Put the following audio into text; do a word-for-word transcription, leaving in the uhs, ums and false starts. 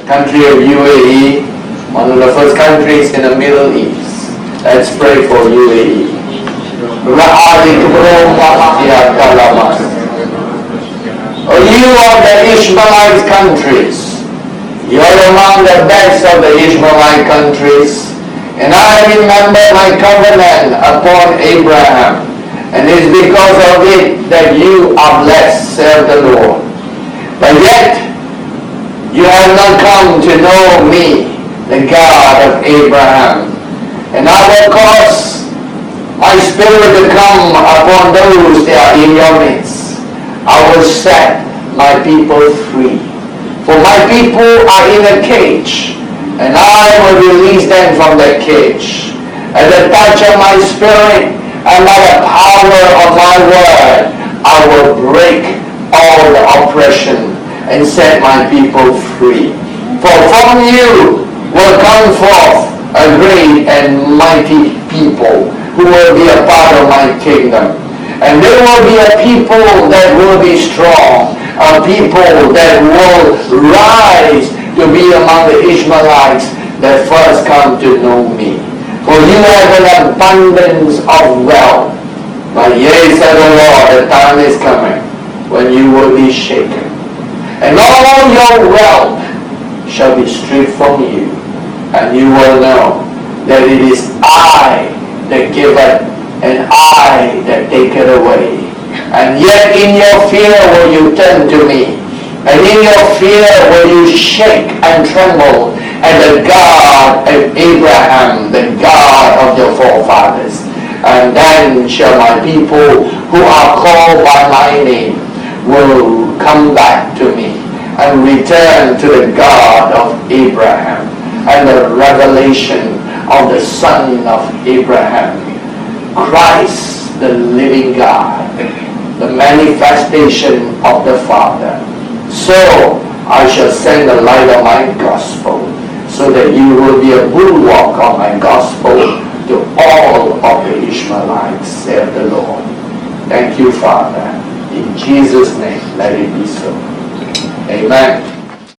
country of U A E, one of the first countries in the Middle East. Let's pray for U A E. Oh, you are the Ishmaelite countries. You are among the best of the Ishmaelite countries. And I remember my covenant upon Abraham. And it's because of it that you are blessed, saith the Lord. But yet, you have not come to know me, the God of Abraham. And I will cause my spirit to come upon those that are in your midst. I will set my people free. For my people are in a cage, and I will release them from the cage. At the touch of my spirit and by the power of my word, I will break all the oppression and set my people free. For from you will come forth a great and mighty people who will be a part of my kingdom. And there will be a people that will be strong, a people that will rise to be among the Ishmaelites that first come to know me. For you have an abundance of wealth. But yea, said the Lord, the time is coming when you will be shaken. And all your wealth shall be stripped from you. And you will know that it is I that giveth and I that take it away. And yet in your fear will you turn to me. And in your fear will you shake and tremble at the God of Abraham, the God of your forefathers. And then shall my people who are called by my name will come back to me and return to the God of Abraham and the revelation of the Son of Abraham, Christ, the living God, the manifestation of the Father. So I shall send the light of my gospel, so that you will be a bulwark of my gospel to all of the Ishmaelites, saith the Lord. Thank you, Father. In Jesus' name, let it be so. Amen.